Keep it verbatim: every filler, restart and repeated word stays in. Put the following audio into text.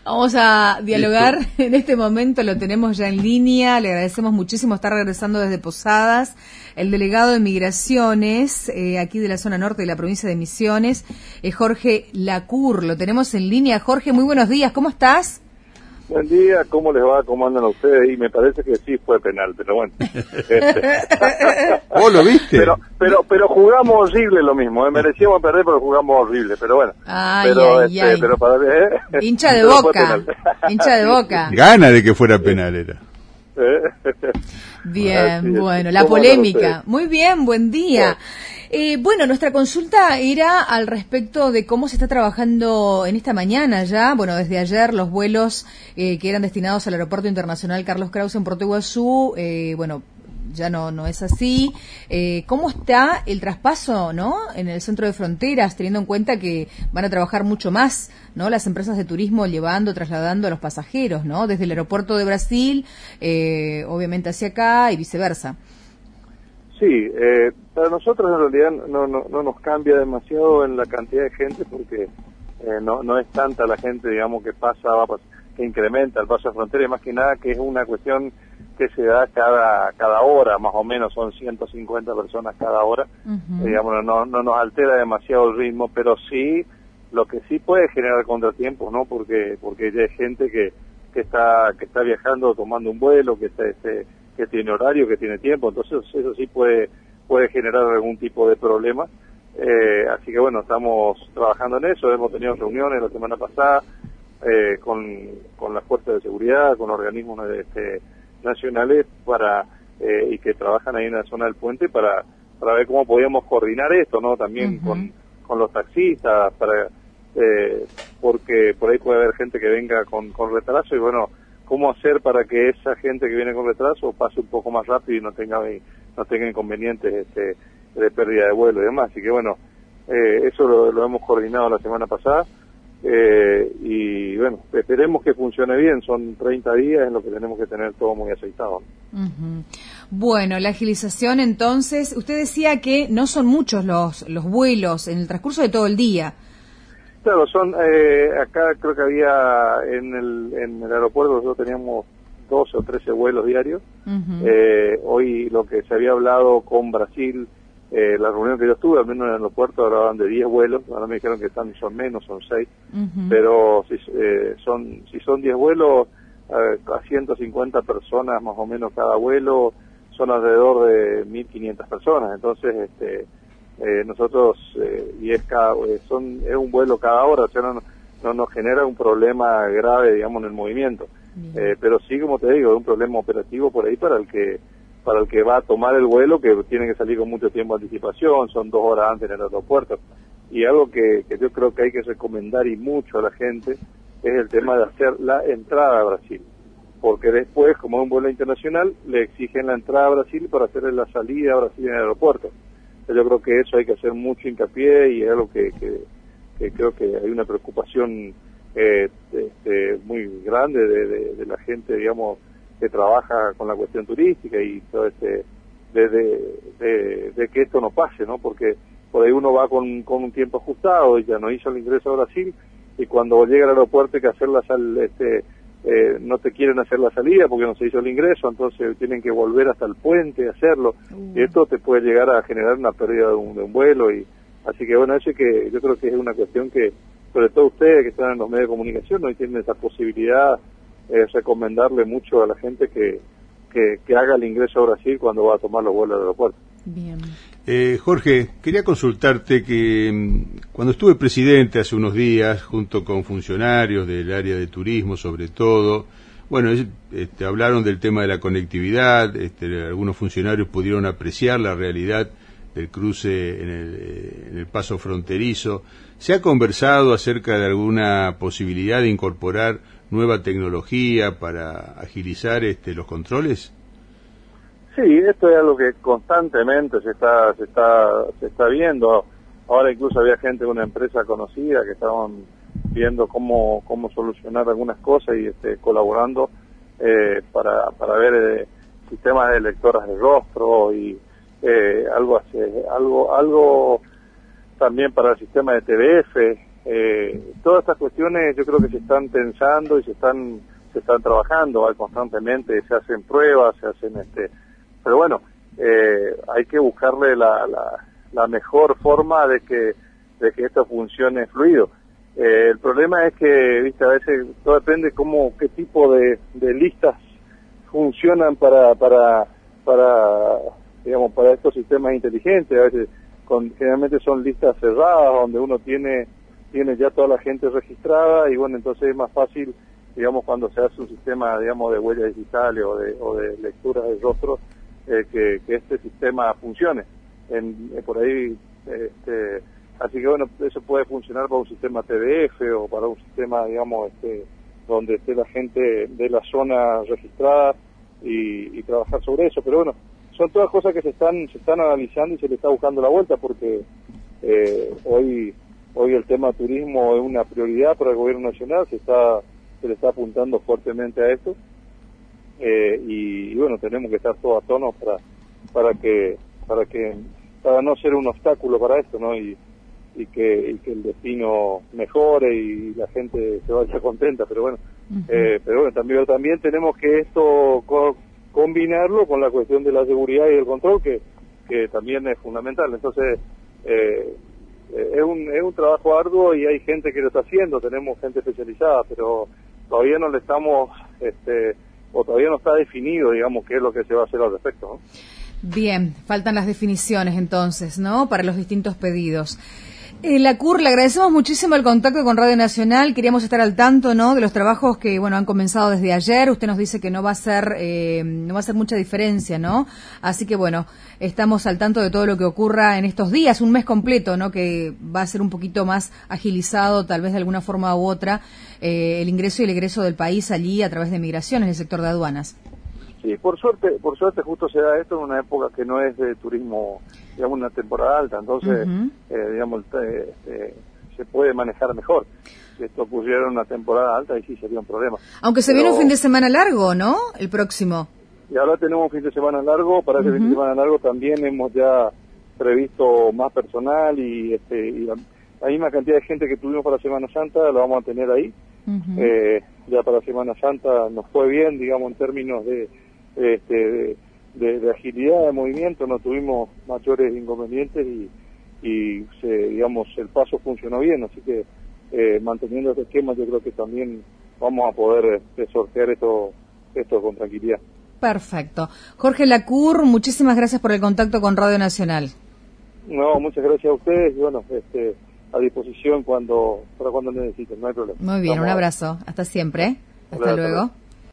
Vamos a dialogar en este momento, lo tenemos ya en línea, le agradecemos muchísimo, está regresando desde Posadas, el delegado de Migraciones, eh, aquí de la zona norte de la provincia de Misiones, eh, Jorge Lacur, lo tenemos en línea. Jorge, muy buenos días, ¿cómo estás? Buen día, ¿cómo les va? ¿Cómo andan ustedes? Y me parece que sí fue penal, pero bueno. ¿Vos lo viste? Pero pero pero jugamos horrible lo mismo, ¿eh? Merecíamos perder, pero jugamos horrible, pero bueno. Ay, pero, ay, este, ay. pero para ¿eh? Hincha de Pero Boca, hincha de Boca. Gana de que fuera penal era. Bien, bueno, la polémica. Muy bien, buen día. Eh, bueno, nuestra consulta era al respecto de cómo se está trabajando en esta mañana ya. Bueno, desde ayer los vuelos eh, que eran destinados al Aeropuerto Internacional Carlos Krause en Puerto Iguazú, eh, bueno, ya no no es así. Eh, ¿Cómo está el traspaso, no, en el centro de fronteras, teniendo en cuenta que van a trabajar mucho más, no, las empresas de turismo llevando, trasladando a los pasajeros, no, desde el aeropuerto de Brasil, eh, obviamente hacia acá y viceversa? Sí, eh, para nosotros en realidad no, no no nos cambia demasiado en la cantidad de gente porque eh, no no es tanta la gente, digamos, que pasa, va, que incrementa el paso de frontera, y más que nada que es una cuestión que se da cada cada hora, más o menos son ciento cincuenta personas cada hora. Uh-huh. Digamos, no no nos altera demasiado el ritmo, pero sí, lo que sí puede generar contratiempos, ¿no? Porque porque ya hay gente que que está que está viajando, tomando un vuelo, que está este, que tiene horario, que tiene tiempo, entonces eso sí puede puede generar algún tipo de problema. Eh, así que bueno, estamos trabajando en eso, hemos tenido reuniones la semana pasada eh, con, con las fuerzas de seguridad, con organismos este, nacionales para eh, y que trabajan ahí en la zona del puente para para ver cómo podíamos coordinar esto, ¿no? También uh-huh. con, con los taxistas, para eh, porque por ahí puede haber gente que venga con, con retraso y bueno, cómo hacer para que esa gente que viene con retraso pase un poco más rápido y no tenga no tenga inconvenientes este, de pérdida de vuelo y demás. Así que bueno, eh, eso lo, lo hemos coordinado la semana pasada eh, y bueno, esperemos que funcione bien. Son treinta días en lo que tenemos que tener todo muy aceitado. Uh-huh. Bueno, la agilización entonces, usted decía que no son muchos los, los vuelos en el transcurso de todo el día. Claro, son, eh, acá creo que había en el, en el aeropuerto nosotros teníamos doce o trece vuelos diarios. Uh-huh. eh, hoy lo que se había hablado con Brasil, eh, la reunión que yo estuve, al menos en el aeropuerto hablaban de diez vuelos, ahora me dijeron que están, son menos, son seis, uh-huh. pero si, eh, son, si son diez vuelos, eh, a ciento cincuenta personas más o menos cada vuelo, son alrededor de mil quinientas personas, entonces este Eh, nosotros eh, y es cada eh, son es un vuelo cada hora, o sea, no, no nos genera un problema grave, digamos, en el movimiento, eh, pero sí, como te digo, es un problema operativo por ahí para el que para el que va a tomar el vuelo, que tiene que salir con mucho tiempo de anticipación, son dos horas antes en el aeropuerto, y algo que, que yo creo que hay que recomendar y mucho a la gente es el tema de hacer la entrada a Brasil, porque después, como es un vuelo internacional, le exigen la entrada a Brasil para hacer la salida a Brasil en el aeropuerto. Yo creo que eso hay que hacer mucho hincapié y es algo que, que, que creo que hay una preocupación eh, este, muy grande de, de, de la gente, digamos, que trabaja con la cuestión turística y todo este de, de, de, de que esto no pase, ¿no? Porque por ahí uno va con, con un tiempo ajustado y ya no hizo el ingreso a Brasil y cuando llega al aeropuerto hay que hacer la sal, este Eh, no te quieren hacer la salida porque no se hizo el ingreso, entonces tienen que volver hasta el puente a hacerlo, uh. y esto te puede llegar a generar una pérdida de un, de un vuelo, y así que bueno, eso que yo creo que es una cuestión que, sobre todo ustedes que están en los medios de comunicación, no tienen esa posibilidad, eh, recomendarle mucho a la gente que, que, que haga el ingreso a Brasil cuando va a tomar los vuelos del aeropuerto. Bien. Eh, Jorge, quería consultarte que cuando estuve presidente hace unos días, junto con funcionarios del área de turismo sobre todo, bueno, este, hablaron del tema de la conectividad, este, algunos funcionarios pudieron apreciar la realidad del cruce en el, en el paso fronterizo. ¿Se ha conversado acerca de alguna posibilidad de incorporar nueva tecnología para agilizar este, los controles? Sí, esto es algo que constantemente se está se está se está viendo. Ahora incluso había gente de una empresa conocida que estaban viendo cómo cómo solucionar algunas cosas y este, colaborando eh, para para ver eh, sistemas de lectoras de rostro y eh, algo así, algo algo también para el sistema de T B F eh, todas estas cuestiones yo creo que se están pensando y se están se están trabajando hay constantemente, se hacen pruebas, se hacen este, pero bueno, eh, hay que buscarle la, la, la mejor forma de que de que esto funcione fluido. Eh, el problema es que, viste, a veces todo depende cómo, qué tipo de, de listas funcionan para, para, para, digamos, para estos sistemas inteligentes. A veces, con, generalmente son listas cerradas donde uno tiene, tiene ya toda la gente registrada y bueno, entonces es más fácil, digamos, cuando se hace un sistema, digamos, de huellas digitales o de, o de lectura de rostro, eh, que, que este sistema funcione. En, eh, por ahí, este, así que bueno, eso puede funcionar para un sistema T D F o para un sistema, digamos, este, donde esté la gente de la zona registrada y, y trabajar sobre eso. Pero bueno, son todas cosas que se están se están analizando y se le está buscando la vuelta porque eh, hoy hoy el tema turismo es una prioridad para el gobierno nacional, se está se le está apuntando fuertemente a esto eh, y, y bueno, tenemos que estar todos a tono para para que para que para no ser un obstáculo para esto, ¿no? Y y que, y que el destino mejore y la gente se vaya contenta, pero bueno, uh-huh. eh, pero bueno, también, también tenemos que esto co- combinarlo con la cuestión de la seguridad y el control, que, que también es fundamental. Entonces, eh, es un, es un trabajo arduo y hay gente que lo está haciendo, tenemos gente especializada, pero todavía no le estamos, este, o todavía no está definido, digamos, qué es lo que se va a hacer al respecto, ¿no? Bien, faltan las definiciones entonces, ¿no?, para los distintos pedidos. Eh, la C U R, le agradecemos muchísimo el contacto con Radio Nacional. Queríamos estar al tanto, ¿no?, de los trabajos que, bueno, han comenzado desde ayer. Usted nos dice que no va a ser, eh, no va a ser mucha diferencia, ¿no? Así que, bueno, estamos al tanto de todo lo que ocurra en estos días, un mes completo, ¿no?, que va a ser un poquito más agilizado, tal vez de alguna forma u otra, eh, el ingreso y el egreso del país allí a través de migraciones, el sector de aduanas. Sí, por suerte, por suerte justo se da esto en una época que no es de turismo, digamos, una temporada alta, entonces, uh-huh. eh, digamos, eh, eh, se puede manejar mejor. Si esto ocurriera en una temporada alta, ahí sí sería un problema. Aunque se Pero, viene un fin de semana largo, ¿no?, el próximo. Y ahora tenemos un fin de semana largo, para ese uh-huh. fin de semana largo también hemos ya previsto más personal y, este, y la, la misma cantidad de gente que tuvimos para Semana Santa, lo vamos a tener ahí. Uh-huh. Eh, ya para Semana Santa nos fue bien, digamos, en términos de Este, de, de, de agilidad de movimiento, no tuvimos mayores inconvenientes y, y se, digamos, el paso funcionó bien, así que eh, manteniendo este esquema yo creo que también vamos a poder eh, sortear esto, esto con tranquilidad. Perfecto. Jorge Lacour, muchísimas gracias por el contacto con Radio Nacional. No, muchas gracias a ustedes y bueno, este, a disposición cuando para cuando necesiten, no hay problema. Muy bien, Estamos un abrazo, hasta siempre, hasta Hola, luego.